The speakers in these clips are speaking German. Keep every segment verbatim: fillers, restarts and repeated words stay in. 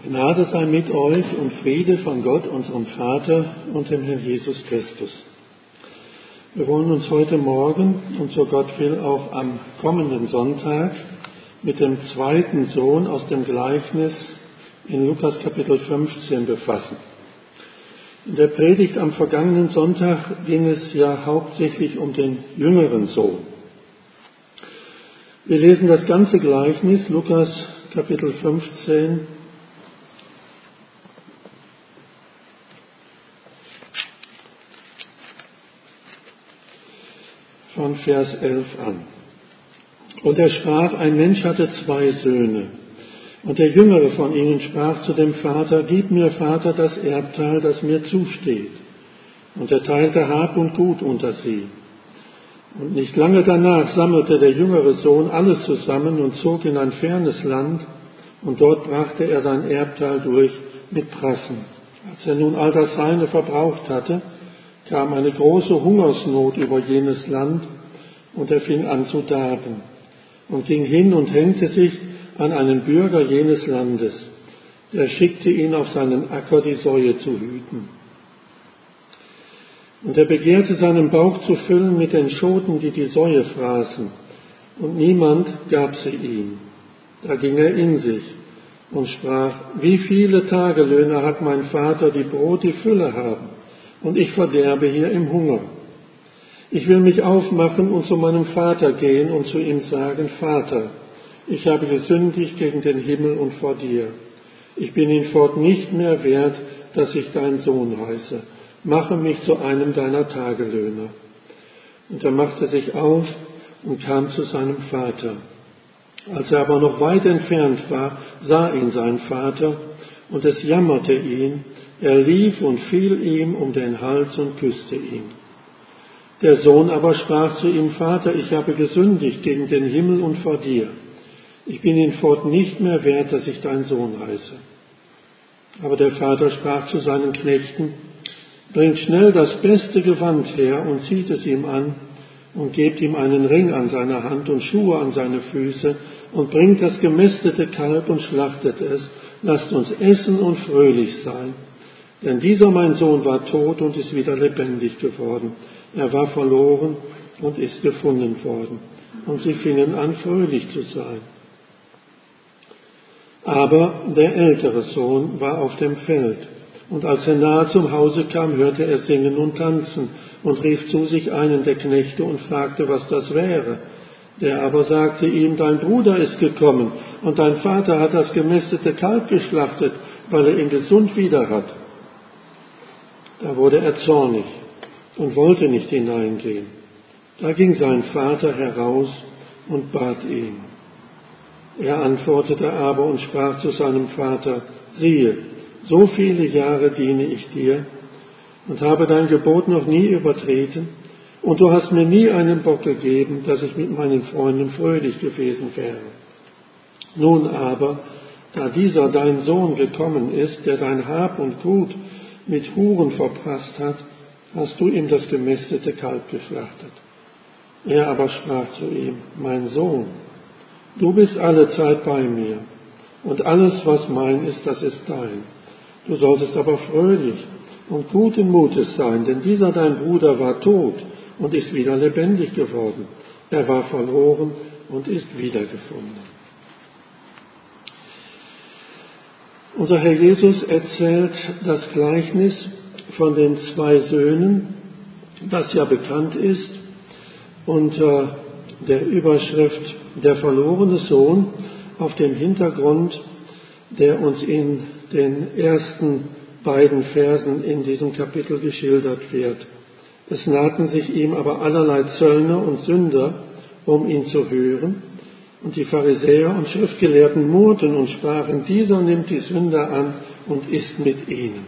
Gnade sei mit euch und Friede von Gott, unserem Vater und dem Herrn Jesus Christus. Wir wollen uns heute Morgen und so Gott will auch am kommenden Sonntag mit dem zweiten Sohn aus dem Gleichnis in Lukas Kapitel fünfzehn befassen. In der Predigt am vergangenen Sonntag ging es ja hauptsächlich um den jüngeren Sohn. Wir lesen das ganze Gleichnis, Lukas Kapitel fünfzehn, von Vers elf an. Und er sprach, ein Mensch hatte zwei Söhne. Und der Jüngere von ihnen sprach zu dem Vater, gib mir, Vater, das Erbteil, das mir zusteht. Und er teilte Hab und Gut unter sie. Und nicht lange danach sammelte der jüngere Sohn alles zusammen und zog in ein fernes Land. Und dort brachte er sein Erbteil durch mit Prassen. Als er nun all das Seine verbraucht hatte, kam eine große Hungersnot über jenes Land, und er fing an zu darben und ging hin und hängte sich an einen Bürger jenes Landes. Der schickte ihn auf seinen Acker, die Säue zu hüten. Und er begehrte, seinen Bauch zu füllen mit den Schoten, die die Säue fraßen, und niemand gab sie ihm. Da ging er in sich und sprach, wie viele Tagelöhner hat mein Vater, die Brot die Fülle haben, und ich verderbe hier im Hunger. Ich will mich aufmachen und zu meinem Vater gehen und zu ihm sagen, Vater, ich habe gesündigt gegen den Himmel und vor dir. Ich bin hinfort nicht mehr wert, dass ich dein Sohn heiße. Mache mich zu einem deiner Tagelöhner. Und er machte sich auf und kam zu seinem Vater. Als er aber noch weit entfernt war, sah ihn sein Vater, und es jammerte ihn. Er lief und fiel ihm um den Hals und küsste ihn. Der Sohn aber sprach zu ihm, Vater, ich habe gesündigt gegen den Himmel und vor dir. Ich bin hinfort nicht mehr wert, dass ich dein Sohn heiße. Aber der Vater sprach zu seinen Knechten, bringt schnell das beste Gewand her und zieht es ihm an und gebt ihm einen Ring an seine Hand und Schuhe an seine Füße und bringt das gemästete Kalb und schlachtet es. Lasst uns essen und fröhlich sein. Denn dieser mein Sohn war tot und ist wieder lebendig geworden. Er war verloren und ist gefunden worden. Und sie fingen an, fröhlich zu sein. Aber der ältere Sohn war auf dem Feld. Und als er nahe zum Hause kam, hörte er singen und tanzen und rief zu sich einen der Knechte und fragte, was das wäre. Der aber sagte ihm, dein Bruder ist gekommen und dein Vater hat das gemästete Kalb geschlachtet, weil er ihn gesund wieder hat. Da wurde er zornig und wollte nicht hineingehen. Da ging sein Vater heraus und bat ihn. Er antwortete aber und sprach zu seinem Vater, siehe, so viele Jahre diene ich dir und habe dein Gebot noch nie übertreten, und du hast mir nie einen Bock gegeben, dass ich mit meinen Freunden fröhlich gewesen wäre. Nun aber, da dieser dein Sohn gekommen ist, der dein Hab und Gut mit Huren verprasst hat, hast du ihm das gemästete Kalb geschlachtet. Er aber sprach zu ihm, mein Sohn, du bist alle Zeit bei mir, und alles, was mein ist, das ist dein. Du solltest aber fröhlich und guten Mutes sein, denn dieser dein Bruder war tot und ist wieder lebendig geworden. Er war verloren und ist wiedergefunden. Unser Herr Jesus erzählt das Gleichnis von den zwei Söhnen, das ja bekannt ist, unter der Überschrift Der verlorene Sohn auf dem Hintergrund, der uns in den ersten beiden Versen in diesem Kapitel geschildert wird. Es nahten sich ihm aber allerlei Zöllner und Sünder, um ihn zu hören, und die Pharisäer und Schriftgelehrten murrten und sprachen, dieser nimmt die Sünder an und isst mit ihnen.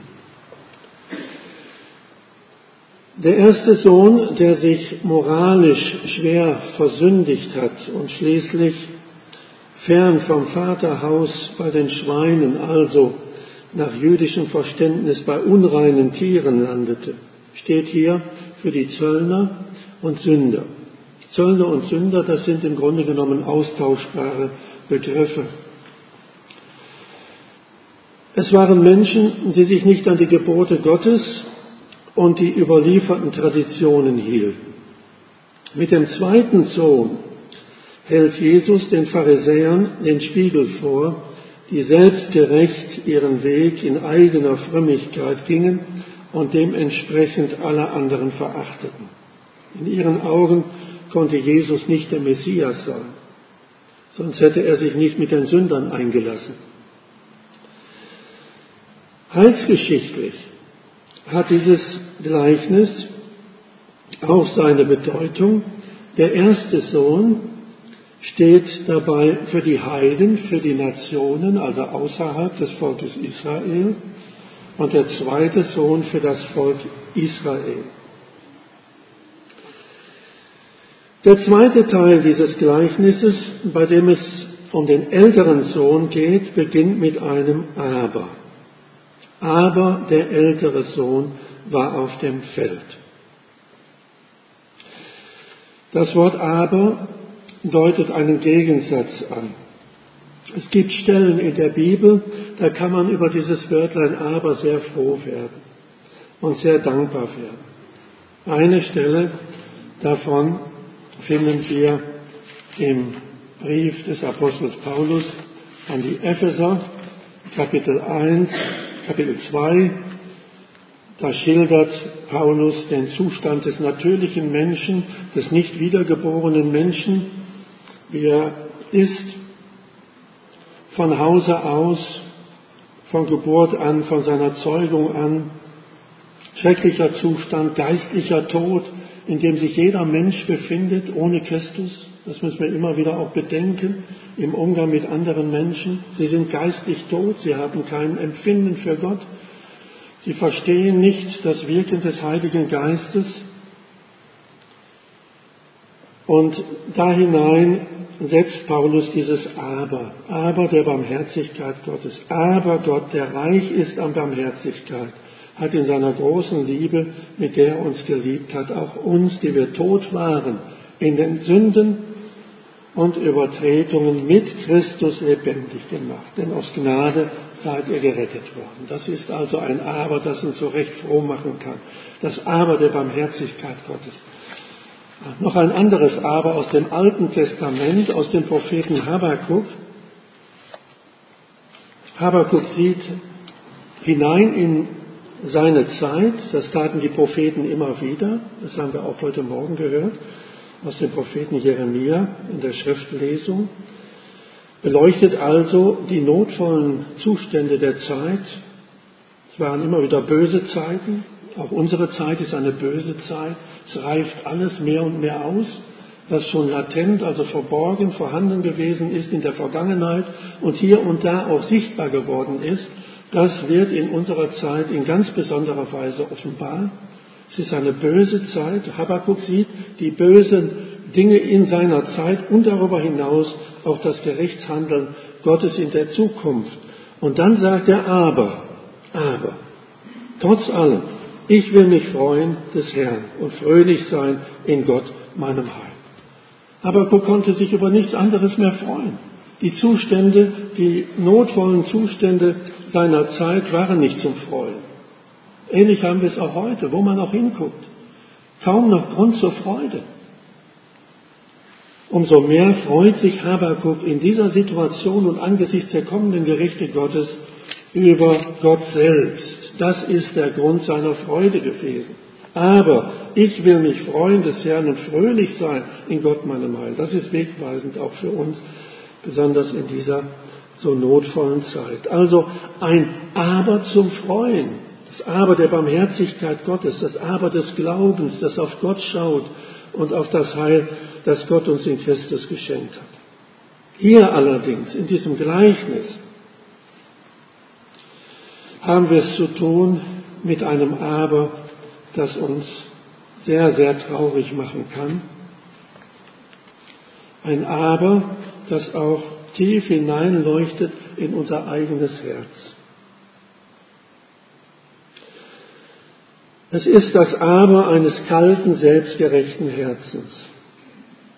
Der erste Sohn, der sich moralisch schwer versündigt hat und schließlich fern vom Vaterhaus bei den Schweinen, also nach jüdischem Verständnis bei unreinen Tieren landete, steht hier für die Zöllner und Sünder. Zöllner und Sünder, das sind im Grunde genommen austauschbare Begriffe. Es waren Menschen, die sich nicht an die Gebote Gottes und die überlieferten Traditionen hielten. Mit dem zweiten Sohn hält Jesus den Pharisäern den Spiegel vor, die selbstgerecht ihren Weg in eigener Frömmigkeit gingen und dementsprechend alle anderen verachteten. In ihren Augen konnte Jesus nicht der Messias sein, sonst hätte er sich nicht mit den Sündern eingelassen. Heilsgeschichtlich hat dieses Gleichnis auch seine Bedeutung. Der erste Sohn steht dabei für die Heiden, für die Nationen, also außerhalb des Volkes Israel, und der zweite Sohn für das Volk Israel. Der zweite Teil dieses Gleichnisses, bei dem es um den älteren Sohn geht, beginnt mit einem Aber. Aber der ältere Sohn war auf dem Feld. Das Wort Aber deutet einen Gegensatz an. Es gibt Stellen in der Bibel, da kann man über dieses Wörtlein Aber sehr froh werden und sehr dankbar werden. Eine Stelle davon finden wir im Brief des Apostels Paulus an die Epheser, Kapitel eins, Kapitel zwei. Da schildert Paulus den Zustand des natürlichen Menschen, des nicht wiedergeborenen Menschen, wie er ist, von Hause aus, von Geburt an, von seiner Zeugung an, schrecklicher Zustand, geistlicher Tod, in dem sich jeder Mensch befindet ohne Christus. Das müssen wir immer wieder auch bedenken im Umgang mit anderen Menschen. Sie sind geistlich tot, sie haben kein Empfinden für Gott. Sie verstehen nicht das Wirken des Heiligen Geistes. Und da hinein setzt Paulus dieses Aber. Aber der Barmherzigkeit Gottes. Aber Gott, der reich ist an Barmherzigkeit, hat in seiner großen Liebe, mit der er uns geliebt hat, auch uns, die wir tot waren, in den Sünden und Übertretungen mit Christus lebendig gemacht. Denn aus Gnade seid ihr gerettet worden. Das ist also ein Aber, das uns so recht froh machen kann. Das Aber der Barmherzigkeit Gottes. Noch ein anderes Aber aus dem Alten Testament, aus dem Propheten Habakuk. Habakuk sieht hinein in seine Zeit, das taten die Propheten immer wieder, das haben wir auch heute Morgen gehört, aus dem Propheten Jeremia in der Schriftlesung, beleuchtet also die notvollen Zustände der Zeit. Es waren immer wieder böse Zeiten, auch unsere Zeit ist eine böse Zeit, es reift alles mehr und mehr aus, was schon latent, also verborgen, vorhanden gewesen ist in der Vergangenheit und hier und da auch sichtbar geworden ist. Das wird in unserer Zeit in ganz besonderer Weise offenbar. Es ist eine böse Zeit. Habakuk sieht die bösen Dinge in seiner Zeit und darüber hinaus auch das Gerichtshandeln Gottes in der Zukunft. Und dann sagt er aber, aber, trotz allem, ich will mich freuen des Herrn und fröhlich sein in Gott, meinem Heil. Habakuk konnte sich über nichts anderes mehr freuen. Die Zustände, die notvollen Zustände seiner Zeit waren nicht zum Freuen. Ähnlich haben wir es auch heute, wo man auch hinguckt. Kaum noch Grund zur Freude. Umso mehr freut sich Habakuk in dieser Situation und angesichts der kommenden Gerichte Gottes über Gott selbst. Das ist der Grund seiner Freude gewesen. Aber ich will mich freuen des Herrn und fröhlich sein in Gott meinem Heil. Das ist wegweisend auch für uns, besonders in dieser so notvollen Zeit. Also ein Aber zum Freuen, das Aber der Barmherzigkeit Gottes, das Aber des Glaubens, das auf Gott schaut und auf das Heil, das Gott uns in Christus geschenkt hat. Hier allerdings, in diesem Gleichnis, haben wir es zu tun mit einem Aber, das uns sehr, sehr traurig machen kann. Ein Aber, das auch tief hineinleuchtet in unser eigenes Herz. Es ist das Aber eines kalten, selbstgerechten Herzens.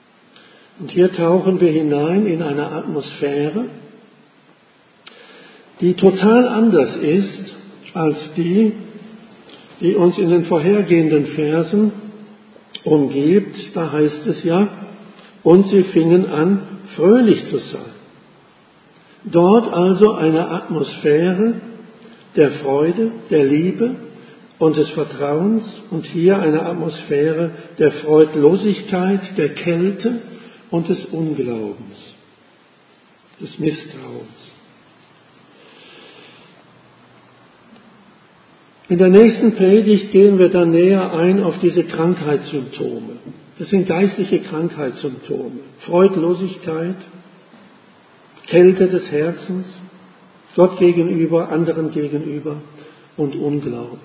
Und hier tauchen wir hinein in eine Atmosphäre, die total anders ist als die, die uns in den vorhergehenden Versen umgibt. Da heißt es ja, und sie fingen an, fröhlich zu sein. Dort also eine Atmosphäre der Freude, der Liebe und des Vertrauens und hier eine Atmosphäre der Freudlosigkeit, der Kälte und des Unglaubens, des Misstrauens. In der nächsten Predigt gehen wir dann näher ein auf diese Krankheitssymptome. Das sind geistliche Krankheitssymptome. Freudlosigkeit, Kälte des Herzens, Gott gegenüber, anderen gegenüber und Unglaube.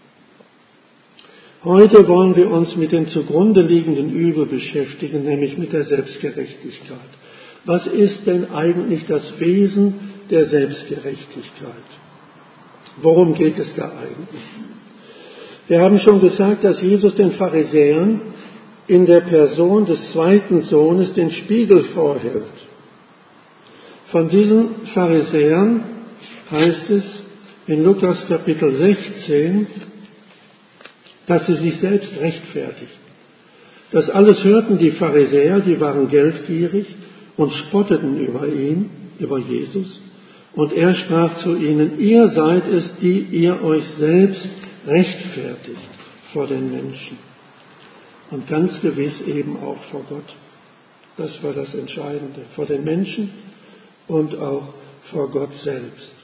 Heute wollen wir uns mit dem zugrunde liegenden Übel beschäftigen, nämlich mit der Selbstgerechtigkeit. Was ist denn eigentlich das Wesen der Selbstgerechtigkeit? Worum geht es da eigentlich? Wir haben schon gesagt, dass Jesus den Pharisäern in der Person des zweiten Sohnes den Spiegel vorhält. Von diesen Pharisäern heißt es in Lukas Kapitel sechzehn, dass sie sich selbst rechtfertigten. Das alles hörten die Pharisäer, die waren geldgierig und spotteten über ihn, über Jesus. Und er sprach zu ihnen, ihr seid es, die ihr euch selbst rechtfertigt vor den Menschen. Und ganz gewiss eben auch vor Gott. Das war das Entscheidende. Vor den Menschen und auch vor Gott selbst.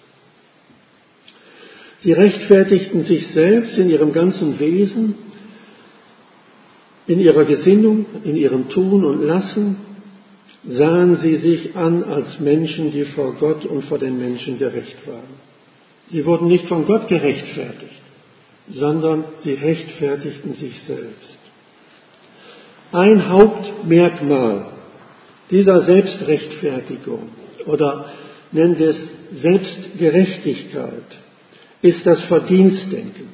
Sie rechtfertigten sich selbst in ihrem ganzen Wesen, in ihrer Gesinnung, in ihrem Tun und Lassen, sahen sie sich an als Menschen, die vor Gott und vor den Menschen gerecht waren. Sie wurden nicht von Gott gerechtfertigt, sondern sie rechtfertigten sich selbst. Ein Hauptmerkmal dieser Selbstrechtfertigung oder nennen wir es Selbstgerechtigkeit ist das Verdienstdenken.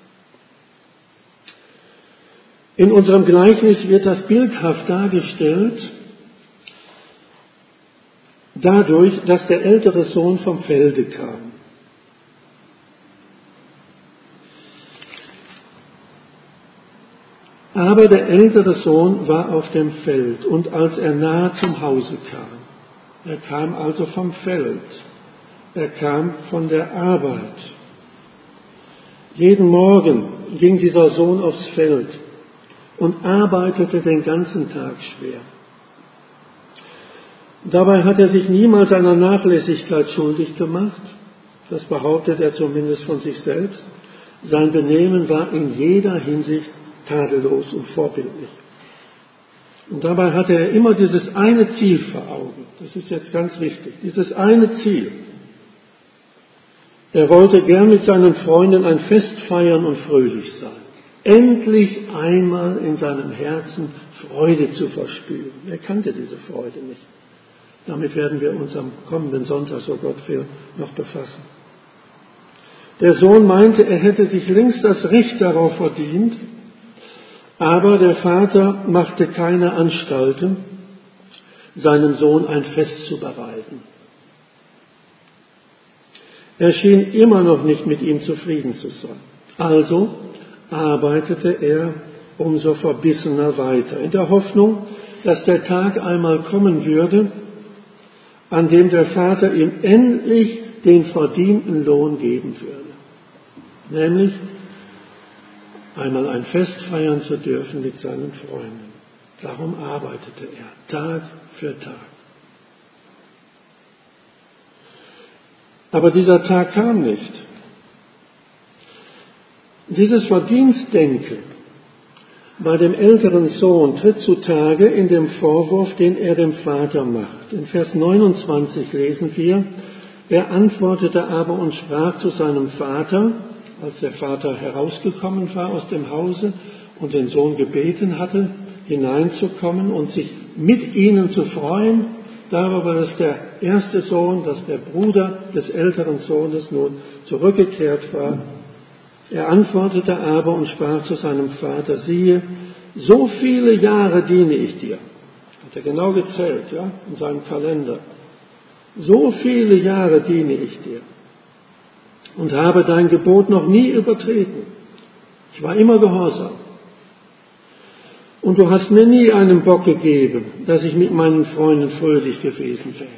In unserem Gleichnis wird das bildhaft dargestellt, dadurch, dass der ältere Sohn vom Felde kam. Aber der ältere Sohn war auf dem Feld und als er nahe zum Hause kam, er kam also vom Feld, er kam von der Arbeit. Jeden Morgen ging dieser Sohn aufs Feld und arbeitete den ganzen Tag schwer. Dabei hat er sich niemals einer Nachlässigkeit schuldig gemacht, das behauptet er zumindest von sich selbst. Sein Benehmen war in jeder Hinsicht tadellos und vorbildlich. Und dabei hatte er immer dieses eine Ziel vor Augen, das ist jetzt ganz wichtig, dieses eine Ziel. Er wollte gern mit seinen Freunden ein Fest feiern und fröhlich sein. Endlich einmal in seinem Herzen Freude zu verspüren. Er kannte diese Freude nicht. Damit werden wir uns am kommenden Sonntag, so Gott will, noch befassen. Der Sohn meinte, er hätte sich längst das Recht darauf verdient, aber der Vater machte keine Anstalten, seinem Sohn ein Fest zu bereiten. Er schien immer noch nicht mit ihm zufrieden zu sein. Also arbeitete er umso verbissener weiter, in der Hoffnung, dass der Tag einmal kommen würde, an dem der Vater ihm endlich den verdienten Lohn geben würde. Nämlich einmal ein Fest feiern zu dürfen mit seinen Freunden. Darum arbeitete er Tag für Tag. Aber dieser Tag kam nicht. Dieses Verdienstdenken bei dem älteren Sohn tritt zutage in dem Vorwurf, den er dem Vater macht. In Vers neunundzwanzig lesen wir, er antwortete aber und sprach zu seinem Vater, als der Vater herausgekommen war aus dem Hause und den Sohn gebeten hatte, hineinzukommen und sich mit ihnen zu freuen, darüber, dass der erste Sohn, dass der Bruder des älteren Sohnes nun zurückgekehrt war. Er antwortete aber und sprach zu seinem Vater, siehe, so viele Jahre diene ich dir. Hat er genau gezählt, ja, in seinem Kalender. So viele Jahre diene ich dir. und habe dein Gebot noch nie übertreten. Ich war immer gehorsam. Und du hast mir nie einen Bock gegeben, dass ich mit meinen Freunden fröhlich gewesen wäre.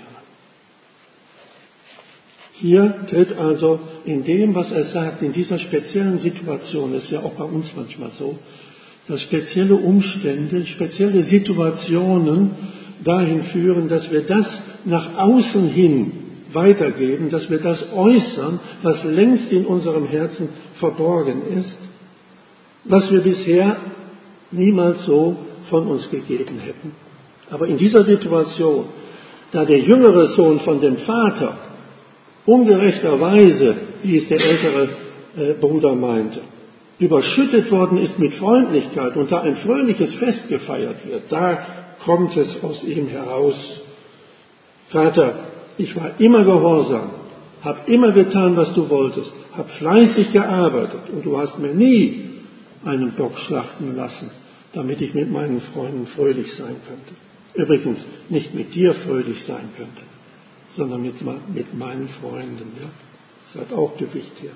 Hier tritt also in dem, was er sagt, in dieser speziellen Situation, das ist ja auch bei uns manchmal so, dass spezielle Umstände, spezielle Situationen dahin führen, dass wir das nach außen hin weitergeben, dass wir das äußern, was längst in unserem Herzen verborgen ist, was wir bisher niemals so von uns gegeben hätten. Aber in dieser Situation, da der jüngere Sohn von dem Vater ungerechterweise, wie es der ältere äh, Bruder meinte, überschüttet worden ist mit Freundlichkeit und da ein fröhliches Fest gefeiert wird, da kommt es aus ihm heraus. Vater, ich war immer gehorsam, habe immer getan, was du wolltest, habe fleißig gearbeitet und du hast mir nie einen Bock schlachten lassen, damit ich mit meinen Freunden fröhlich sein könnte. Übrigens, nicht mit dir fröhlich sein könnte, sondern mit, mit meinen Freunden. Ja? Das hat auch Gewicht hier.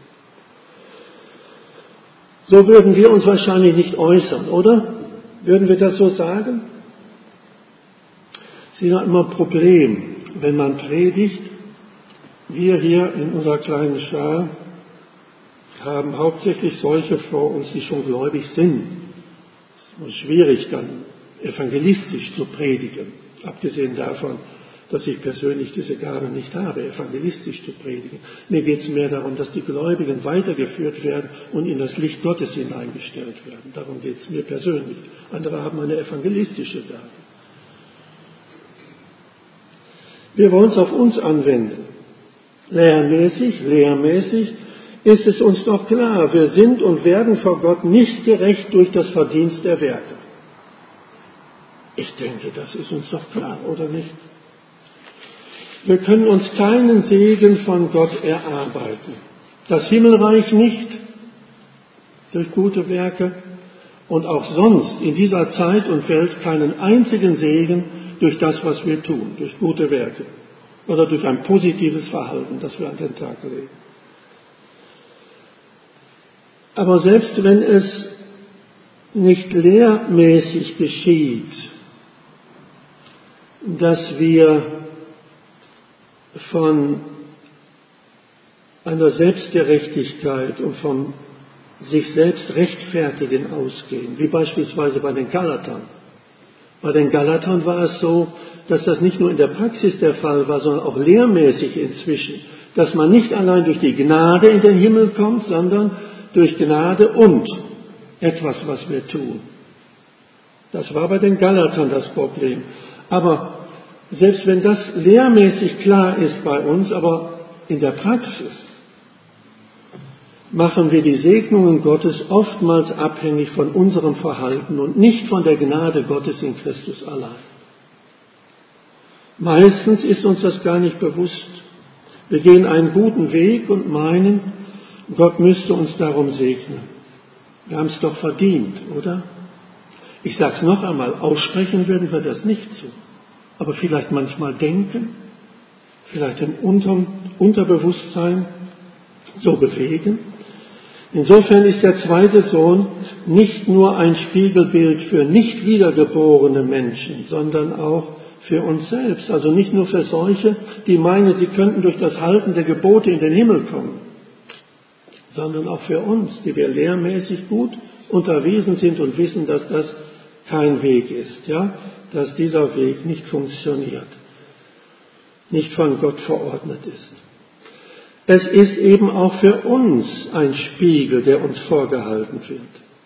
So würden wir uns wahrscheinlich nicht äußern, oder? Würden wir das so sagen? Es ist ja immer ein Problem, wenn man predigt. Wir hier in unserer kleinen Schar haben hauptsächlich solche vor uns, die schon gläubig sind. Es ist schwierig, dann evangelistisch zu predigen, abgesehen davon, dass ich persönlich diese Gabe nicht habe, evangelistisch zu predigen. Mir geht es mehr darum, dass die Gläubigen weitergeführt werden und in das Licht Gottes hineingestellt werden. Darum geht es mir persönlich. Andere haben eine evangelistische Gabe. Wir wollen es auf uns anwenden. Lehrmäßig, lehrmäßig ist es uns doch klar, wir sind und werden vor Gott nicht gerecht durch das Verdienst der Werke. Ich denke, das ist uns doch klar, oder nicht? Wir können uns keinen Segen von Gott erarbeiten. Das Himmelreich nicht durch gute Werke und auch sonst in dieser Zeit und Welt keinen einzigen Segen durch das, was wir tun, durch gute Werke oder durch ein positives Verhalten, das wir an den Tag legen. Aber selbst wenn es nicht lehrmäßig geschieht, dass wir von einer Selbstgerechtigkeit und vom sich selbst rechtfertigen ausgehen, wie beispielsweise bei den Galatern. Bei den Galatern war es so, dass das nicht nur in der Praxis der Fall war, sondern auch lehrmäßig inzwischen, dass man nicht allein durch die Gnade in den Himmel kommt, sondern durch Gnade und etwas, was wir tun. Das war bei den Galatern das Problem. Aber selbst wenn das lehrmäßig klar ist bei uns, aber in der Praxis machen wir die Segnungen Gottes oftmals abhängig von unserem Verhalten und nicht von der Gnade Gottes in Christus allein. Meistens ist uns das gar nicht bewusst. Wir gehen einen guten Weg und meinen, Gott müsste uns darum segnen. Wir haben es doch verdient, oder? Ich sage es noch einmal, aussprechen würden wir das nicht so. Aber vielleicht manchmal denken, vielleicht im Unter- Unterbewusstsein so bewegen. Insofern ist der zweite Sohn nicht nur ein Spiegelbild für nicht wiedergeborene Menschen, sondern auch für uns selbst. Also nicht nur für solche, die meinen, sie könnten durch das Halten der Gebote in den Himmel kommen, sondern auch für uns, die wir lehrmäßig gut unterwiesen sind und wissen, dass das kein Weg ist, ja, dass dieser Weg nicht funktioniert, nicht von Gott verordnet ist. Es ist eben auch für uns ein Spiegel, der uns vorgehalten wird.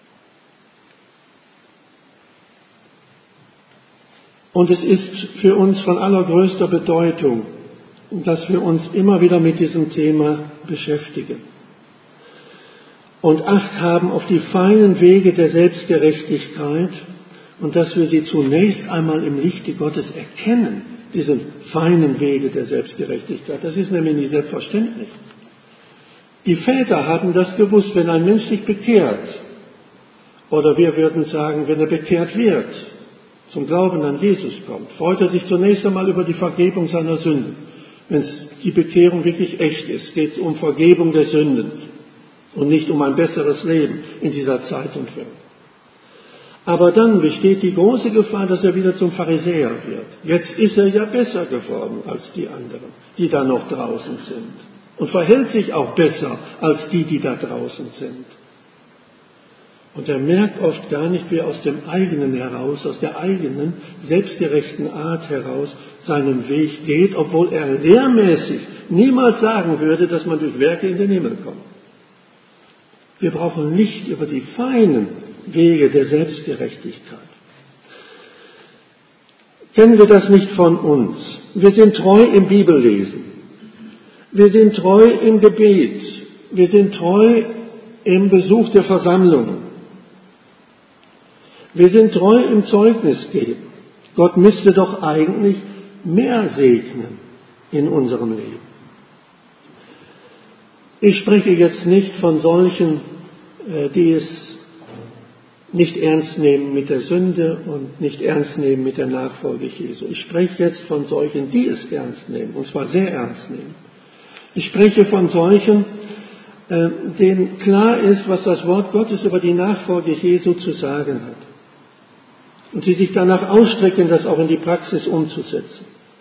Und es ist für uns von allergrößter Bedeutung, dass wir uns immer wieder mit diesem Thema beschäftigen und Acht haben auf die feinen Wege der Selbstgerechtigkeit und dass wir sie zunächst einmal im Lichte Gottes erkennen, diese feinen Wege der Selbstgerechtigkeit. Das ist nämlich nicht selbstverständlich. Die Väter hatten das gewusst, wenn ein Mensch sich bekehrt, oder wir würden sagen, wenn er bekehrt wird, zum Glauben an Jesus kommt, freut er sich zunächst einmal über die Vergebung seiner Sünden. Wenn die Bekehrung wirklich echt ist, geht es um Vergebung der Sünden und nicht um ein besseres Leben in dieser Zeit und Welt. Aber dann besteht die große Gefahr, dass er wieder zum Pharisäer wird. Jetzt ist er ja besser geworden als die anderen, die da noch draußen sind. Und verhält sich auch besser als die, die da draußen sind. Und er merkt oft gar nicht, wie er aus dem eigenen heraus, aus der eigenen, selbstgerechten Art heraus seinen Weg geht, obwohl er lehrmäßig niemals sagen würde, dass man durch Werke in den Himmel kommt. Wir brauchen Licht über die feinen Wege der Selbstgerechtigkeit. Kennen wir das nicht von uns? Wir sind treu im Bibellesen. Wir sind treu im Gebet. Wir sind treu im Besuch der Versammlungen. Wir sind treu im Zeugnisgeben. Gott müsste doch eigentlich mehr segnen in unserem Leben. Ich spreche jetzt nicht von solchen, die es nicht ernst nehmen mit der Sünde und nicht ernst nehmen mit der Nachfolge Jesu. Ich spreche jetzt von solchen, die es ernst nehmen, und zwar sehr ernst nehmen. Ich spreche von solchen, denen klar ist, was das Wort Gottes über die Nachfolge Jesu zu sagen hat. Und sie sich danach ausstrecken, das auch in die Praxis umzusetzen.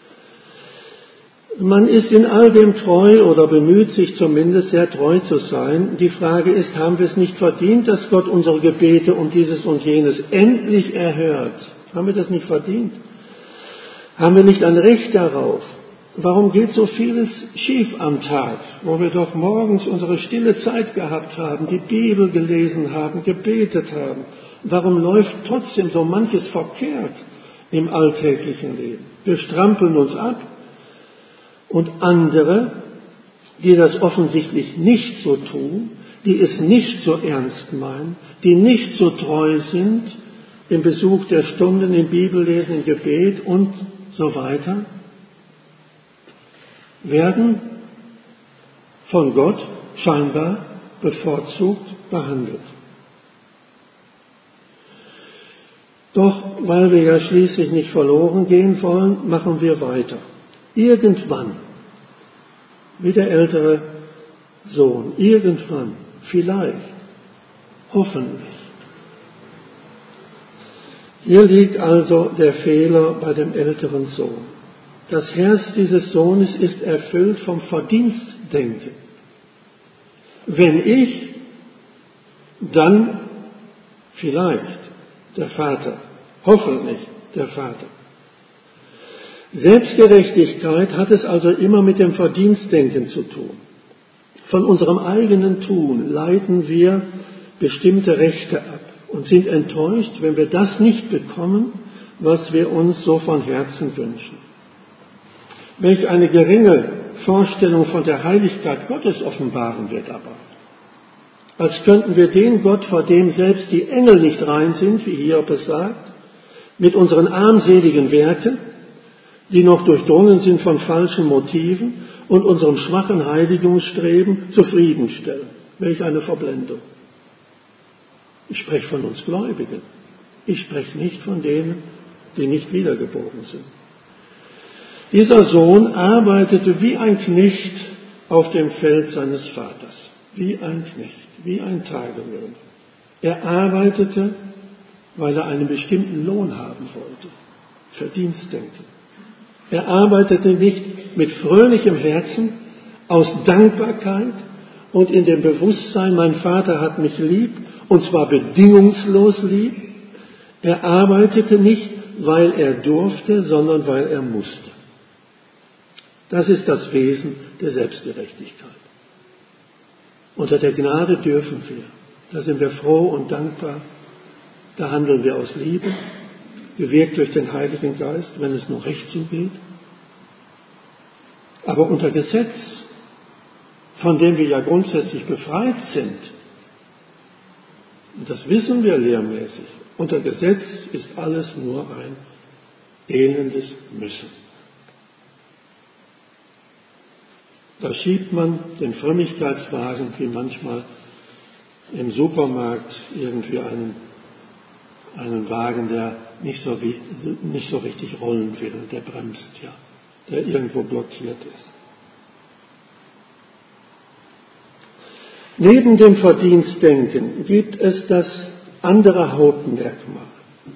Man ist in all dem treu oder bemüht sich zumindest sehr treu zu sein. Die Frage ist, haben wir es nicht verdient, dass Gott unsere Gebete um dieses und jenes endlich erhört? Haben wir das nicht verdient? Haben wir nicht ein Recht darauf? Warum geht so vieles schief am Tag, wo wir doch morgens unsere stille Zeit gehabt haben, die Bibel gelesen haben, gebetet haben? Warum läuft trotzdem so manches verkehrt im alltäglichen Leben? Wir strampeln uns ab. Und andere, die das offensichtlich nicht so tun, die es nicht so ernst meinen, die nicht so treu sind im Besuch der Stunden, im Bibellesen, im Gebet und so weiter, werden von Gott scheinbar bevorzugt behandelt. Doch weil wir ja schließlich nicht verloren gehen wollen, machen wir weiter. Irgendwann, wie der ältere Sohn, irgendwann, vielleicht, hoffentlich. Hier liegt also der Fehler bei dem älteren Sohn. Das Herz dieses Sohnes ist erfüllt vom Verdienstdenken. Wenn ich, dann vielleicht der Vater, hoffentlich der Vater. Selbstgerechtigkeit hat es also immer mit dem Verdienstdenken zu tun. Von unserem eigenen Tun leiten wir bestimmte Rechte ab und sind enttäuscht, wenn wir das nicht bekommen, was wir uns so von Herzen wünschen. Welch eine geringe Vorstellung von der Heiligkeit Gottes offenbaren wird aber. Als könnten wir den Gott, vor dem selbst die Engel nicht rein sind, wie Hiob es sagt, mit unseren armseligen Werken, die noch durchdrungen sind von falschen Motiven und unserem schwachen Heiligungsstreben zufriedenstellen. Welch eine Verblendung. Ich spreche von uns Gläubigen. Ich spreche nicht von denen, die nicht wiedergeboren sind. Dieser Sohn arbeitete wie ein Knecht auf dem Feld seines Vaters. Wie ein Knecht, wie ein Tagelöhner. Er arbeitete, weil er einen bestimmten Lohn haben wollte. Verdienstdenken. Er arbeitete nicht mit fröhlichem Herzen, aus Dankbarkeit und in dem Bewusstsein, mein Vater hat mich lieb, und zwar bedingungslos lieb. Er arbeitete nicht, weil er durfte, sondern weil er musste. Das ist das Wesen der Selbstgerechtigkeit. Unter der Gnade dürfen wir. Da sind wir froh und dankbar. Da handeln wir aus Liebe, gewirkt durch den Heiligen Geist, wenn es nur recht zugeht. Aber unter Gesetz, von dem wir ja grundsätzlich befreit sind, und das wissen wir lehrmäßig, unter Gesetz ist alles nur ein elendes Müssen. Da schiebt man den Frömmigkeitswagen, wie manchmal im Supermarkt irgendwie einen, einen Wagen, der nicht so, nicht so richtig rollen will, der bremst, ja, der irgendwo blockiert ist. Neben dem Verdienstdenken gibt es das andere Hauptmerkmal.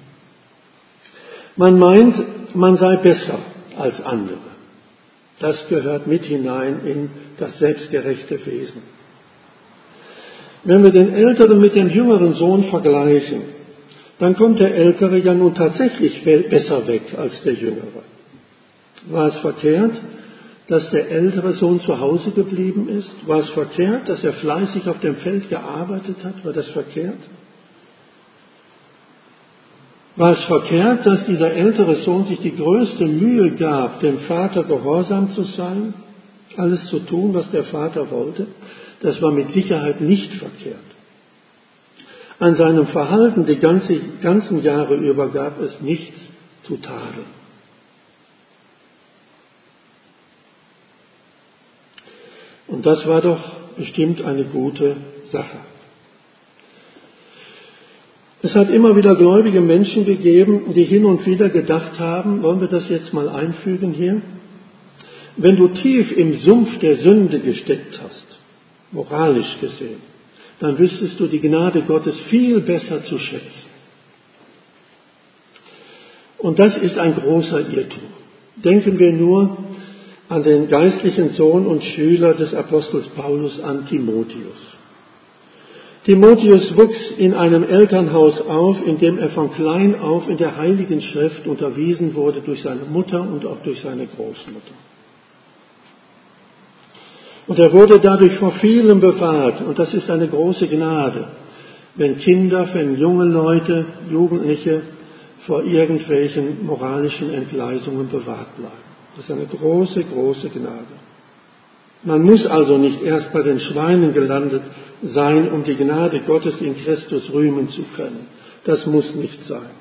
Man meint, man sei besser als andere. Das gehört mit hinein in das selbstgerechte Wesen. Wenn wir den Älteren mit dem jüngeren Sohn vergleichen, dann kommt der Ältere ja nun tatsächlich besser weg als der Jüngere. War es verkehrt, dass der ältere Sohn zu Hause geblieben ist? War es verkehrt, dass er fleißig auf dem Feld gearbeitet hat? War das verkehrt? War es verkehrt, dass dieser ältere Sohn sich die größte Mühe gab, dem Vater gehorsam zu sein, alles zu tun, was der Vater wollte? Das war mit Sicherheit nicht verkehrt. An seinem Verhalten die ganze, ganzen Jahre über gab es nichts zu tadeln. Und das war doch bestimmt eine gute Sache. Es hat immer wieder gläubige Menschen gegeben, die hin und wieder gedacht haben, wollen wir das jetzt mal einfügen hier? Wenn du tief im Sumpf der Sünde gesteckt hast, moralisch gesehen, dann wüsstest du die Gnade Gottes viel besser zu schätzen. Und das ist ein großer Irrtum. Denken wir nur an den geistlichen Sohn und Schüler des Apostels Paulus, an Timotheus. Timotheus wuchs in einem Elternhaus auf, in dem er von klein auf in der Heiligen Schrift unterwiesen wurde durch seine Mutter und auch durch seine Großmutter. Und er wurde dadurch vor vielem bewahrt, und das ist eine große Gnade, wenn Kinder, wenn junge Leute, Jugendliche vor irgendwelchen moralischen Entgleisungen bewahrt bleiben. Das ist eine große, große Gnade. Man muss also nicht erst bei den Schweinen gelandet sein, um die Gnade Gottes in Christus rühmen zu können. Das muss nicht sein.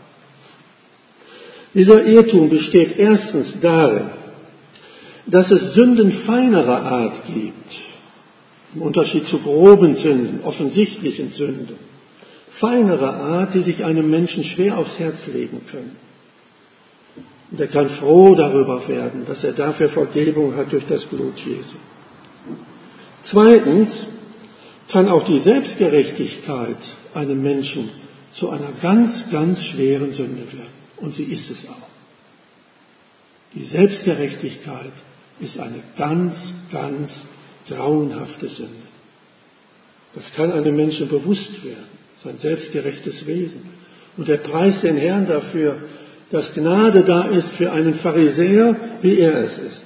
Dieser Irrtum besteht erstens darin, dass es Sünden feinerer Art gibt, im Unterschied zu groben Sünden, offensichtlichen Sünden, feinerer Art, die sich einem Menschen schwer aufs Herz legen können. Und er kann froh darüber werden, dass er dafür Vergebung hat durch das Blut Jesu. Zweitens kann auch die Selbstgerechtigkeit einem Menschen zu einer ganz, ganz schweren Sünde werden. Und sie ist es auch. Die Selbstgerechtigkeit ist eine ganz, ganz grauenhafte Sünde. Das kann einem Menschen bewusst werden, sein selbstgerechtes Wesen. Und er preist den Herrn dafür, dass Gnade da ist für einen Pharisäer, wie er es ist.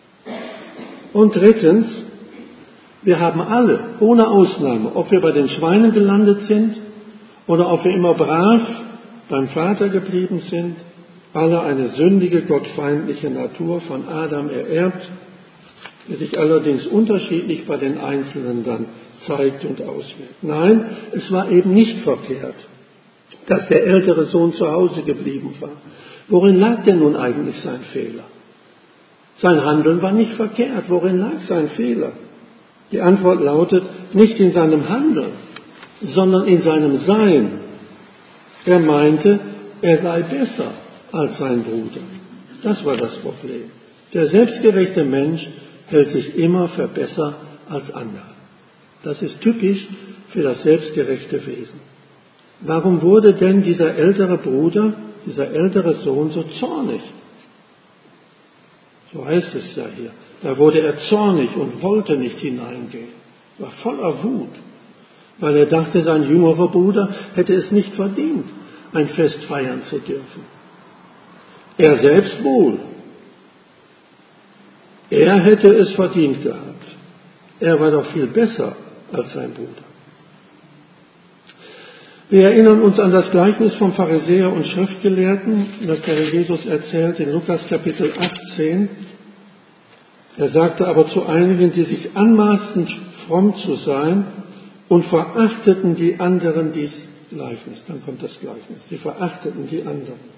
Und drittens, wir haben alle, ohne Ausnahme, ob wir bei den Schweinen gelandet sind oder ob wir immer brav beim Vater geblieben sind, alle eine sündige, gottfeindliche Natur von Adam ererbt, die sich allerdings unterschiedlich bei den Einzelnen dann zeigt und auswirkt. Nein, es war eben nicht verkehrt, dass der ältere Sohn zu Hause geblieben war. Worin lag denn nun eigentlich sein Fehler? Sein Handeln war nicht verkehrt. Worin lag sein Fehler? Die Antwort lautet, nicht in seinem Handeln, sondern in seinem Sein. Er meinte, er sei besser als sein Bruder. Das war das Problem. Der selbstgerechte Mensch hält sich immer für besser als andere. Das ist typisch für das selbstgerechte Wesen. Warum wurde denn dieser ältere Bruder, dieser ältere Sohn so zornig? So heißt es ja hier. Da wurde er zornig und wollte nicht hineingehen. War voller Wut, weil er dachte, sein jüngerer Bruder hätte es nicht verdient, ein Fest feiern zu dürfen. Er selbst wohl. Er hätte es verdient gehabt. Er war doch viel besser als sein Bruder. Wir erinnern uns an das Gleichnis vom Pharisäer und Schriftgelehrten, das der Herr Jesus erzählt in Lukas Kapitel achtzehn. Er sagte aber zu einigen, die sich anmaßten, fromm zu sein und verachteten die anderen dies Gleichnis. Dann kommt das Gleichnis. Sie verachteten die anderen.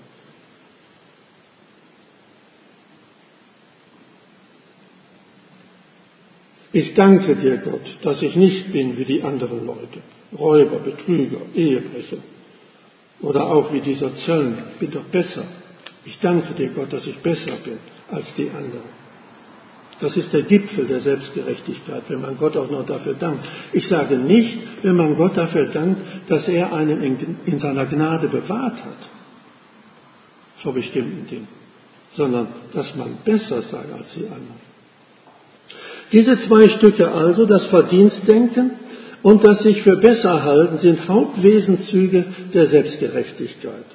Ich danke dir, Gott, dass ich nicht bin wie die anderen Leute, Räuber, Betrüger, Ehebrecher oder auch wie dieser Zöllner. Ich bin doch besser. Ich danke dir, Gott, dass ich besser bin als die anderen. Das ist der Gipfel der Selbstgerechtigkeit, wenn man Gott auch noch dafür dankt. Ich sage nicht, wenn man Gott dafür dankt, dass er einen in, in seiner Gnade bewahrt hat, vor bestimmten Dingen, sondern dass man besser sei als die anderen. Diese zwei Stücke also, das Verdienstdenken und das sich für besser halten, sind Hauptwesenszüge der Selbstgerechtigkeit.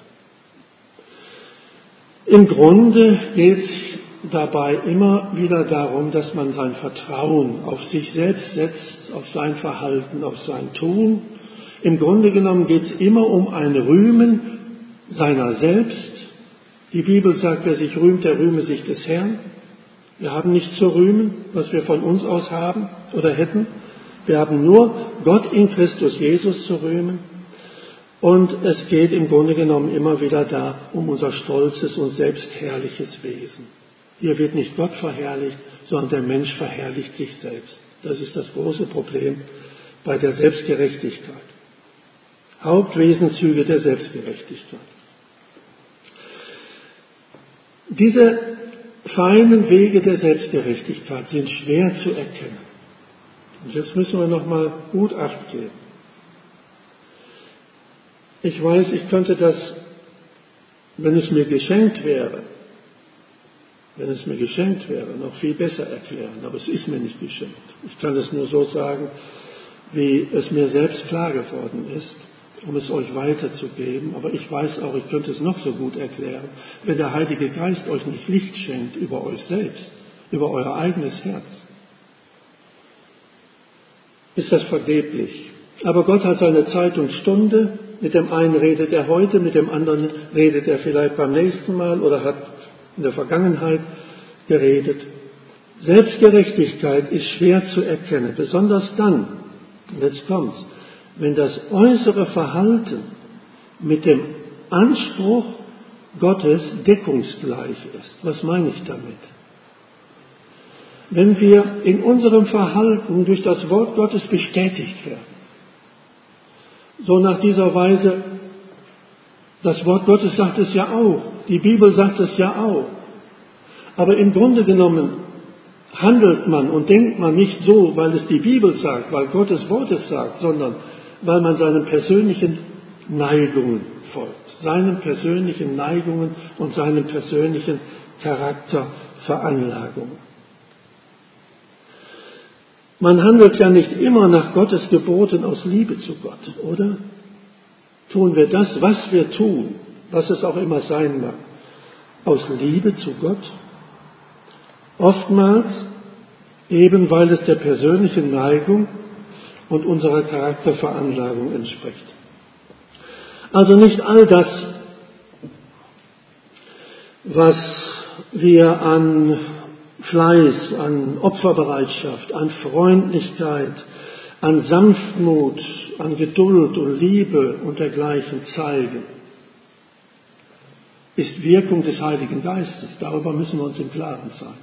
Im Grunde geht es dabei immer wieder darum, dass man sein Vertrauen auf sich selbst setzt, auf sein Verhalten, auf sein Tun. Im Grunde genommen geht es immer um ein Rühmen seiner selbst. Die Bibel sagt, wer sich rühmt, der rühme sich des Herrn. Wir haben nichts zu rühmen, was wir von uns aus haben oder hätten. Wir haben nur Gott in Christus Jesus zu rühmen. Und es geht im Grunde genommen immer wieder da um unser stolzes und selbstherrliches Wesen. Hier wird nicht Gott verherrlicht, sondern der Mensch verherrlicht sich selbst. Das ist das große Problem bei der Selbstgerechtigkeit. Hauptwesenszüge der Selbstgerechtigkeit. Diese feinen Wege der Selbstgerechtigkeit sind schwer zu erkennen. Und jetzt müssen wir nochmal gut Acht geben. Ich weiß, ich könnte das, wenn es mir geschenkt wäre, wenn es mir geschenkt wäre, noch viel besser erklären, aber es ist mir nicht geschenkt. Ich kann es nur so sagen, wie es mir selbst klar geworden ist, um es euch weiterzugeben, aber ich weiß auch, ich könnte es noch so gut erklären, wenn der Heilige Geist euch nicht Licht schenkt über euch selbst, über euer eigenes Herz, ist das vergeblich. Aber Gott hat seine Zeit und Stunde, mit dem einen redet er heute, mit dem anderen redet er vielleicht beim nächsten Mal oder hat in der Vergangenheit geredet. Selbstgerechtigkeit ist schwer zu erkennen, besonders dann, und jetzt kommt's, wenn das äußere Verhalten mit dem Anspruch Gottes deckungsgleich ist. Was meine ich damit? Wenn wir in unserem Verhalten durch das Wort Gottes bestätigt werden, so nach dieser Weise, das Wort Gottes sagt es ja auch, die Bibel sagt es ja auch, aber im Grunde genommen handelt man und denkt man nicht so, weil es die Bibel sagt, weil Gottes Wort es sagt, sondern weil man seinen persönlichen Neigungen folgt, seinen persönlichen Neigungen und seinen persönlichen Charakterveranlagungen. Man handelt ja nicht immer nach Gottes Geboten aus Liebe zu Gott, oder? Tun wir das, was wir tun, was es auch immer sein mag, aus Liebe zu Gott? Oftmals eben, weil es der persönlichen Neigung und unserer Charakterveranlagung entspricht. Also nicht all das, was wir an Fleiß, an Opferbereitschaft, an Freundlichkeit, an Sanftmut, an Geduld und Liebe und dergleichen zeigen, ist Wirkung des Heiligen Geistes. Darüber müssen wir uns im Klaren sein.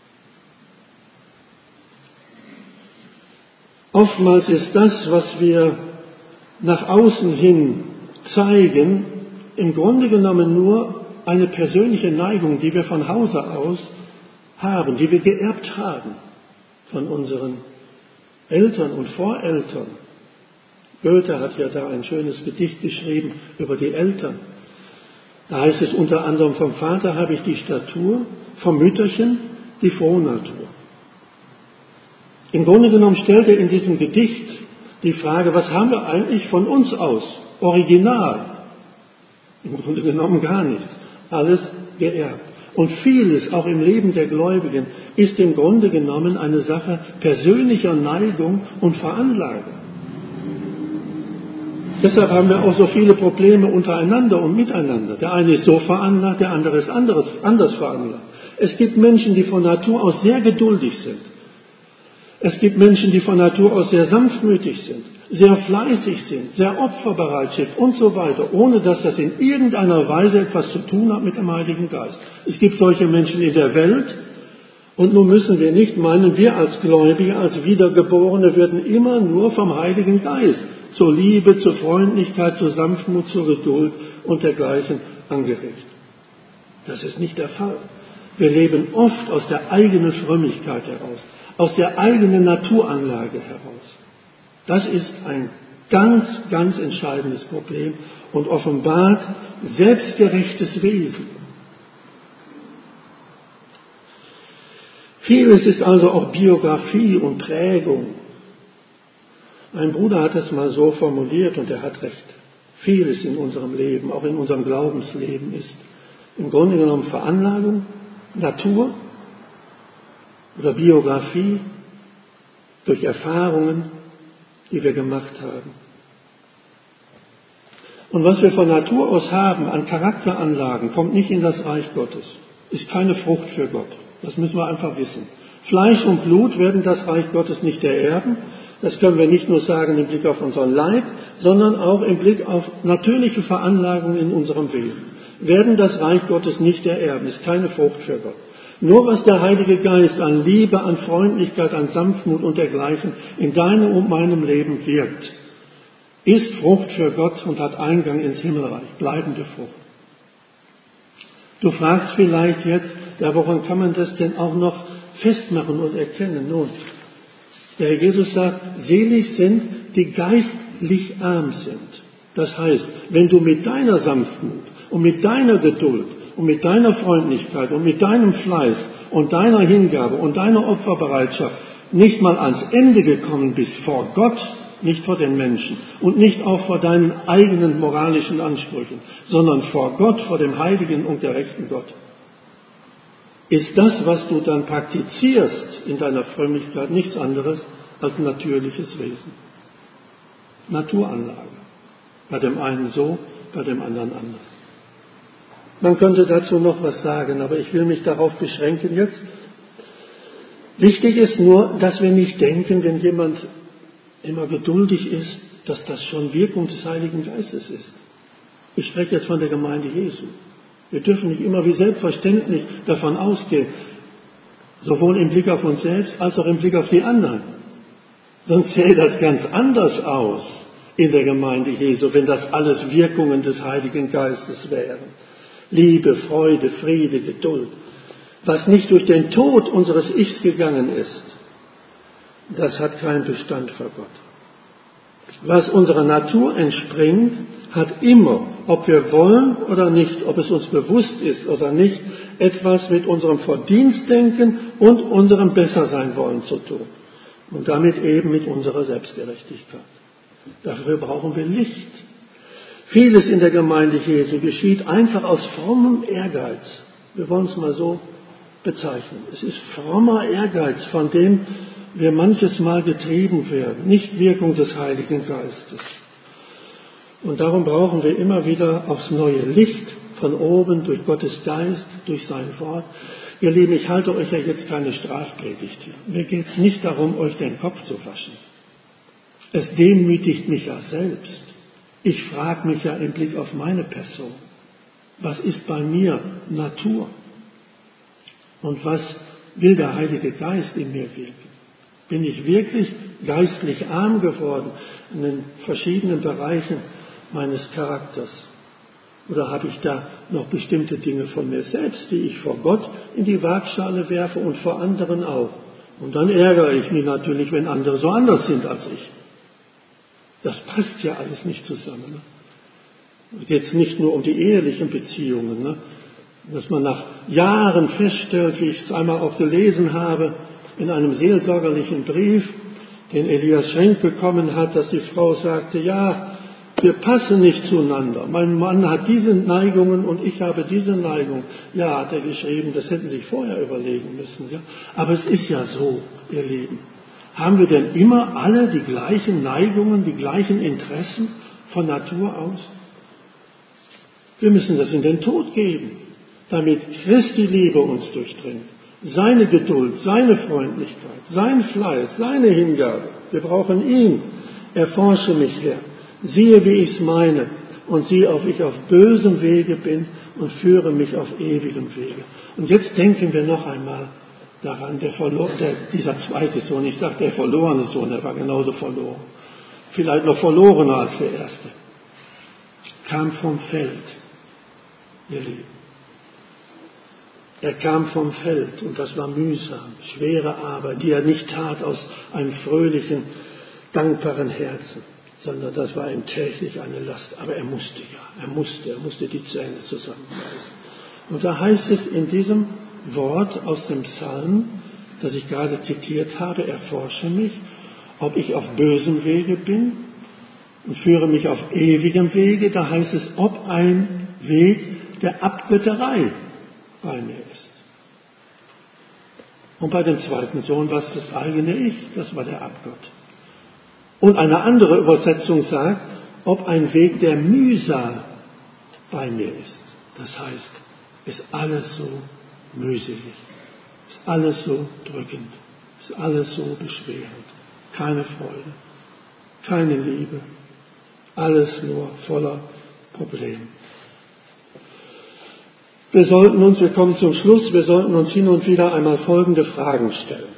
Oftmals ist das, was wir nach außen hin zeigen, im Grunde genommen nur eine persönliche Neigung, die wir von Hause aus haben, die wir geerbt haben von unseren Eltern und Voreltern. Goethe hat ja da ein schönes Gedicht geschrieben über die Eltern. Da heißt es unter anderem, vom Vater habe ich die Statur, vom Mütterchen die Frohnatur. Im Grunde genommen stellt er in diesem Gedicht die Frage, was haben wir eigentlich von uns aus? Original. Im Grunde genommen gar nichts. Alles geerbt. Und vieles, auch im Leben der Gläubigen, ist im Grunde genommen eine Sache persönlicher Neigung und Veranlagung. Deshalb haben wir auch so viele Probleme untereinander und miteinander. Der eine ist so veranlagt, der andere ist anderes, anders veranlagt. Es gibt Menschen, die von Natur aus sehr geduldig sind. Es gibt Menschen, die von Natur aus sehr sanftmütig sind, sehr fleißig sind, sehr opferbereit sind und so weiter, ohne dass das in irgendeiner Weise etwas zu tun hat mit dem Heiligen Geist. Es gibt solche Menschen in der Welt und nun müssen wir nicht meinen, wir als Gläubige, als Wiedergeborene würden immer nur vom Heiligen Geist zur Liebe, zur Freundlichkeit, zur Sanftmut, zur Geduld und dergleichen angeregt. Das ist nicht der Fall. Wir leben oft aus der eigenen Frömmigkeit heraus, aus der eigenen Naturanlage heraus. Das ist ein ganz, ganz entscheidendes Problem und offenbart selbstgerechtes Wesen. Vieles ist also auch Biografie und Prägung. Ein Bruder hat es mal so formuliert und er hat recht. Vieles in unserem Leben, auch in unserem Glaubensleben, ist im Grunde genommen Veranlagung, Natur oder Biografie durch Erfahrungen, die wir gemacht haben. Und was wir von Natur aus haben an Charakteranlagen, kommt nicht in das Reich Gottes, ist keine Frucht für Gott. Das müssen wir einfach wissen. Fleisch und Blut werden das Reich Gottes nicht ererben. Das können wir nicht nur sagen im Blick auf unseren Leib, sondern auch im Blick auf natürliche Veranlagungen in unserem Wesen. Werden das Reich Gottes nicht ererben, ist keine Frucht für Gott. Nur was der Heilige Geist an Liebe, an Freundlichkeit, an Sanftmut und dergleichen in deinem und meinem Leben wirkt, ist Frucht für Gott und hat Eingang ins Himmelreich, bleibende Frucht. Du fragst vielleicht jetzt, ja, woran kann man das denn auch noch festmachen und erkennen? Nun, der Herr Jesus sagt, selig sind, die geistlich arm sind. Das heißt, wenn du mit deiner Sanftmut und mit deiner Geduld und mit deiner Freundlichkeit und mit deinem Fleiß und deiner Hingabe und deiner Opferbereitschaft nicht mal ans Ende gekommen bist vor Gott, nicht vor den Menschen und nicht auch vor deinen eigenen moralischen Ansprüchen, sondern vor Gott, vor dem heiligen und gerechten Gott, ist das, was du dann praktizierst in deiner Frömmigkeit, nichts anderes als natürliches Wesen. Naturanlage. Bei dem einen so, bei dem anderen anders. Man könnte dazu noch was sagen, aber ich will mich darauf beschränken jetzt. Wichtig ist nur, dass wir nicht denken, wenn jemand immer geduldig ist, dass das schon Wirkung des Heiligen Geistes ist. Ich spreche jetzt von der Gemeinde Jesu. Wir dürfen nicht immer wie selbstverständlich davon ausgehen, sowohl im Blick auf uns selbst als auch im Blick auf die anderen. Sonst sähe das ganz anders aus in der Gemeinde Jesu, wenn das alles Wirkungen des Heiligen Geistes wären. Liebe, Freude, Friede, Geduld. Was nicht durch den Tod unseres Ichs gegangen ist, das hat keinen Bestand vor Gott. Was unserer Natur entspringt, hat immer, ob wir wollen oder nicht, ob es uns bewusst ist oder nicht, etwas mit unserem Verdienstdenken und unserem Bessersein-Wollen zu tun. Und damit eben mit unserer Selbstgerechtigkeit. Dafür brauchen wir Licht. Vieles in der Gemeinde Jesu geschieht einfach aus frommem Ehrgeiz. Wir wollen es mal so bezeichnen. Es ist frommer Ehrgeiz, von dem wir manches Mal getrieben werden, nicht Wirkung des Heiligen Geistes. Und darum brauchen wir immer wieder aufs neue Licht von oben, durch Gottes Geist, durch sein Wort. Ihr Lieben, ich halte euch ja jetzt keine Strafpredigt hier. Mir geht es nicht darum, euch den Kopf zu waschen. Es demütigt mich ja selbst. Ich frage mich ja im Blick auf meine Person. Was ist bei mir Natur? Und was will der Heilige Geist in mir wirken? Bin ich wirklich geistlich arm geworden in den verschiedenen Bereichen meines Charakters? Oder habe ich da noch bestimmte Dinge von mir selbst, die ich vor Gott in die Waagschale werfe und vor anderen auch? Und dann ärgere ich mich natürlich, wenn andere so anders sind als ich. Das passt ja alles nicht zusammen. Ne? Da geht es nicht nur um die ehelichen Beziehungen, ne? Dass man nach Jahren feststellt, wie ich es einmal auch gelesen habe, in einem seelsorgerlichen Brief, den Elias Schenk bekommen hat, dass die Frau sagte, ja, wir passen nicht zueinander. Mein Mann hat diese Neigungen und ich habe diese Neigung. Ja, hat er geschrieben, das hätten Sie sich vorher überlegen müssen. Ja? Aber es ist ja so, ihr Lieben. Haben wir denn immer alle die gleichen Neigungen, die gleichen Interessen von Natur aus? Wir müssen das in den Tod geben, damit Christi Liebe uns durchdringt. Seine Geduld, seine Freundlichkeit, sein Fleiß, seine Hingabe. Wir brauchen ihn. Erforsche mich, Herr. Siehe, wie ich es meine, und sieh, ob ich auf bösem Wege bin und führe mich auf ewigem Wege. Und jetzt denken wir noch einmal daran, der Verlo- der, dieser zweite Sohn, ich sage der verlorene Sohn, der war genauso verloren. Vielleicht noch verlorener als der erste. Kam vom Feld, ihr Lieben. Er kam vom Feld und das war mühsam, schwere Arbeit, die er nicht tat aus einem fröhlichen, dankbaren Herzen, sondern das war ihm täglich eine Last. Aber er musste ja, er musste, er musste die Zähne zusammenbeißen. Und da heißt es in diesem Wort aus dem Psalm, das ich gerade zitiert habe, erforsche mich, ob ich auf bösem Wege bin und führe mich auf ewigem Wege. Da heißt es, ob ein Weg der Abgötterei bei mir ist. Und bei dem zweiten Sohn war es das eigene Ich, das war der Abgott. Und eine andere Übersetzung sagt, ob ein Weg der Mühsal bei mir ist. Das heißt, ist alles so mühselig, ist alles so drückend, ist alles so beschwerend, keine Freude, keine Liebe, alles nur voller Probleme. Wir sollten uns, wir kommen zum Schluss, wir sollten uns hin und wieder einmal folgende Fragen stellen.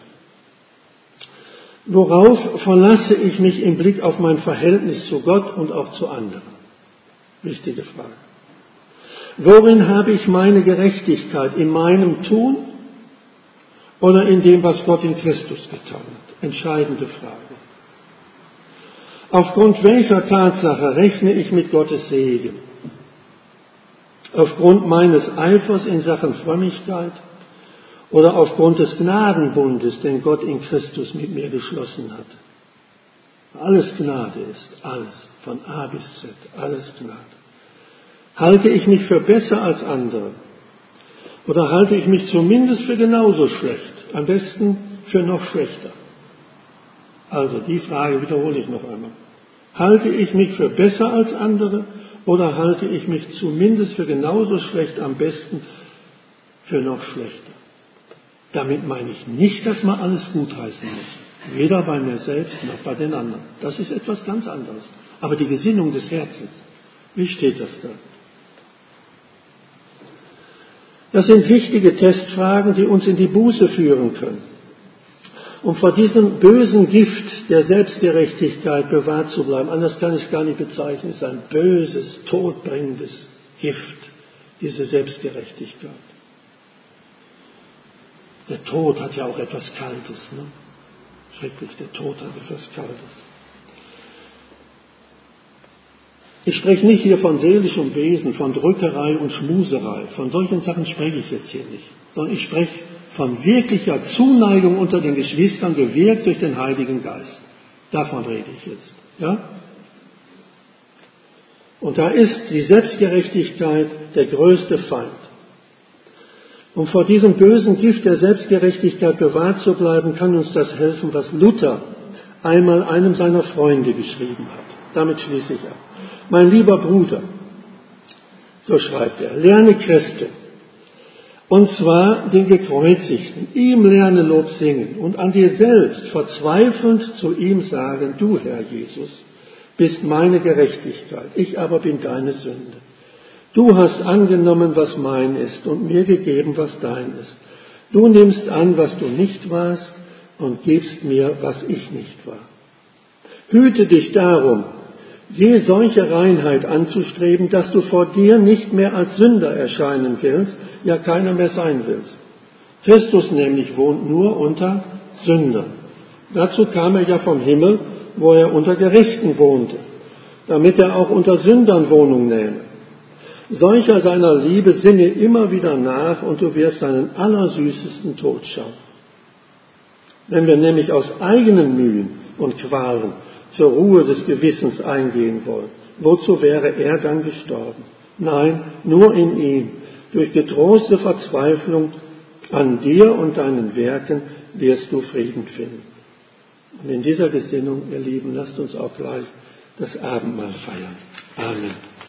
Worauf verlasse ich mich im Blick auf mein Verhältnis zu Gott und auch zu anderen? Wichtige Frage. Worin habe ich meine Gerechtigkeit? In meinem Tun oder in dem, was Gott in Christus getan hat? Entscheidende Frage. Aufgrund welcher Tatsache rechne ich mit Gottes Segen? Aufgrund meines Eifers in Sachen Frömmigkeit oder aufgrund des Gnadenbundes, den Gott in Christus mit mir geschlossen hat? Alles Gnade ist, alles, von A bis Z, alles Gnade. Halte ich mich für besser als andere? Oder halte ich mich zumindest für genauso schlecht? Am besten für noch schlechter. Also die Frage wiederhole ich noch einmal. Halte ich mich für besser als andere? Oder halte ich mich zumindest für genauso schlecht, am besten für noch schlechter? Damit meine ich nicht, dass man alles gutheißen muss. Weder bei mir selbst noch bei den anderen. Das ist etwas ganz anderes. Aber die Gesinnung des Herzens, wie steht das da? Das sind wichtige Testfragen, die uns in die Buße führen können. Um vor diesem bösen Gift der Selbstgerechtigkeit bewahrt zu bleiben, anders kann ich es gar nicht bezeichnen, es ist ein böses, todbringendes Gift, diese Selbstgerechtigkeit. Der Tod hat ja auch etwas Kaltes, ne? Schrecklich, der Tod hat etwas Kaltes. Ich spreche nicht hier von seelischem Wesen, von Drückerei und Schmuserei, von solchen Sachen spreche ich jetzt hier nicht, sondern ich spreche von wirklicher Zuneigung unter den Geschwistern, bewirkt durch den Heiligen Geist. Davon rede ich jetzt. Ja? Und da ist die Selbstgerechtigkeit der größte Feind. Um vor diesem bösen Gift der Selbstgerechtigkeit bewahrt zu bleiben, kann uns das helfen, was Luther einmal einem seiner Freunde geschrieben hat. Damit schließe ich ab. Mein lieber Bruder, so schreibt er, lerne Christen. Und zwar den Gekreuzigten, ihm lerne Lob singen und an dir selbst verzweifelnd zu ihm sagen, du Herr Jesus, bist meine Gerechtigkeit, ich aber bin deine Sünde. Du hast angenommen, was mein ist und mir gegeben, was dein ist. Du nimmst an, was du nicht warst und gibst mir, was ich nicht war. Hüte dich darum, je solche Reinheit anzustreben, dass du vor dir nicht mehr als Sünder erscheinen willst, ja keiner mehr sein willst. Christus nämlich wohnt nur unter Sündern. Dazu kam er ja vom Himmel, wo er unter Gerechten wohnte, damit er auch unter Sündern Wohnung nähme. Solcher seiner Liebe sinne immer wieder nach und du wirst seinen allersüßesten Tod schauen. Wenn wir nämlich aus eigenen Mühen und Qualen zur Ruhe des Gewissens eingehen wollen, wozu wäre er dann gestorben? Nein, nur in ihm. Durch getroste Verzweiflung an dir und deinen Werken wirst du Frieden finden. Und in dieser Gesinnung, ihr Lieben, lasst uns auch gleich das Abendmahl feiern. Amen.